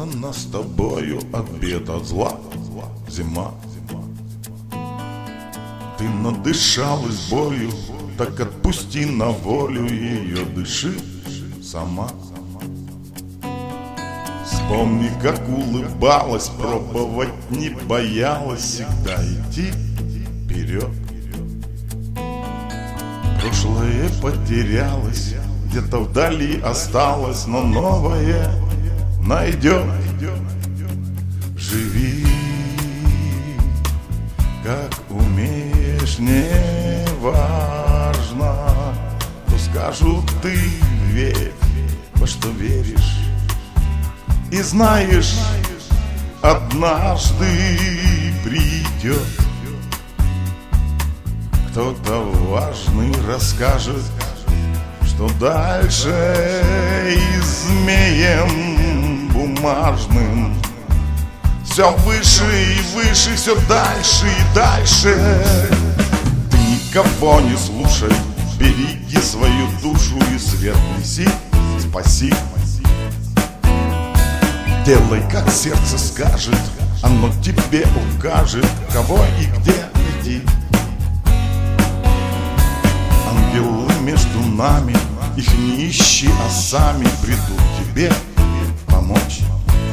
Закрыла с тобою от бед, от зла зима. Ты надышалась болью, так отпусти на волю ее, дыши сама. Вспомни, как улыбалась, пробовать не боялась, всегда идти вперед. Прошлое потерялось, где-то вдали осталось, но новое найдет. Живи, как умеешь, не важно, что скажут, ты верь, во что веришь. И знаешь, однажды придет кто-то важный, расскажет, что дальше и змеем бумажным все выше и выше, все дальше и дальше. Ты никого не слушай, береги свою душу и свет неси, спаси. Делай, как сердце скажет, оно тебе укажет, кого и где иди. Ангелы между нами, их не ищи, а сами придут тебе помочь.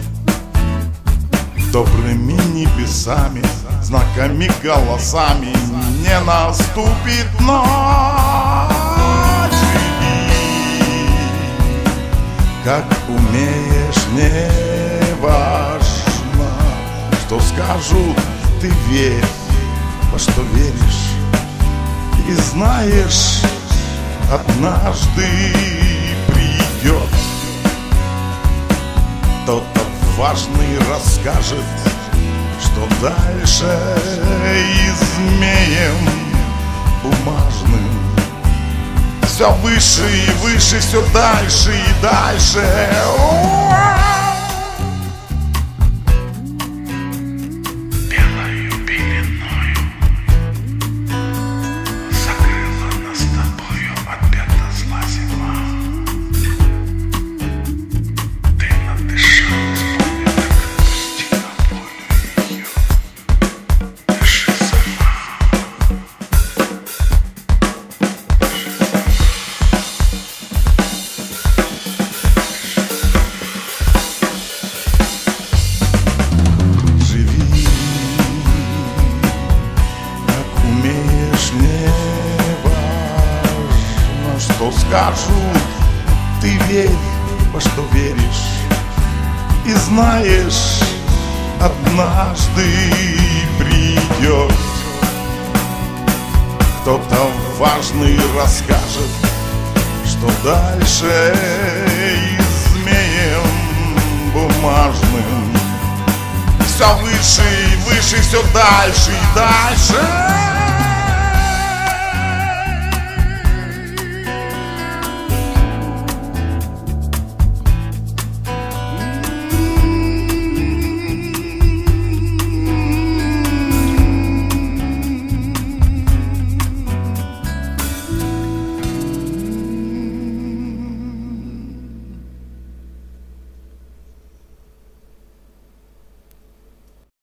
Добрыми небесами, знаками, голосами не наступит ночь. Живи, как умеешь, не важно, что скажут, ты верь, во что веришь. И знаешь, однажды придет кто-то важный, расскажет, что дальше и змеем бумажным все выше и выше, все дальше и дальше. Что скажут, ты верь, во что веришь. И знаешь, однажды придет кто-то важный, расскажет, что дальше и змеем бумажным все выше и выше, все дальше и дальше.